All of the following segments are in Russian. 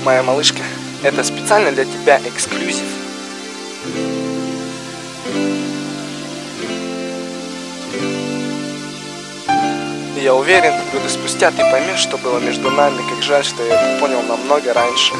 Моя малышка, это специально для тебя эксклюзив. И я уверен, годы спустя ты поймешь, что было между нами. Как жаль, что я это понял намного раньше.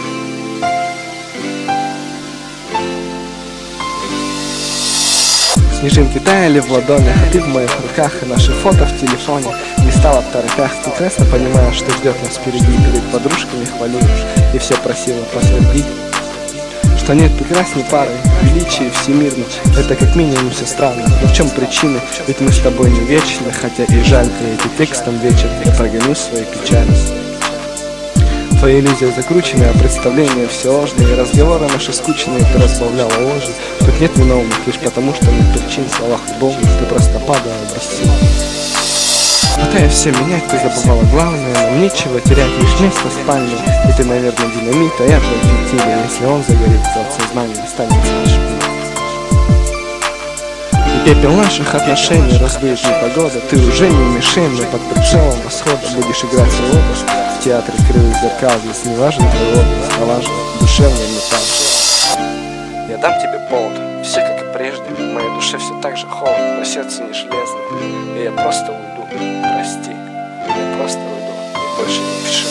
Снежинки таяли в ладонях, а ты в моих руках, и наши фото в телефоне. Листала в торопях, прекрасно понимая, что ждет нас впереди. Перед подружками хвалю и все просила подтвердить, что нет прекрасней пары, величия всемирно. Это как минимум все странно. Но в чем причины? Ведь мы с тобой не вечны. Хотя и жаль, эти текстом вечер я прогоню свои печали. Твоя иллюзия закрученная, а представления все ложные. И разговоры наши скучные ты разбавляла ложи. Тут нет виновных лишь потому, что нет причин в словах любовных. Ты просто падала без сил. Пытаясь все менять, ты забывала главное. Нам нечего терять, лишь место в спальне. И ты, наверное, динамит, а я твой фитиль. Если он загорит, то от сознания останется наш путь. И пепел наших отношений раздует непогода. Ты уже не мишень, но под прицелом восхода будешь играть свой образ в театре кривых зеркал. Здесь не важен твой образ, а важен душевный металл. Я дам тебе повод, все как и прежде. В моей душе все так же холодно, но сердце не железное. И я просто уйду, прости. Я просто уйду и больше не пишу.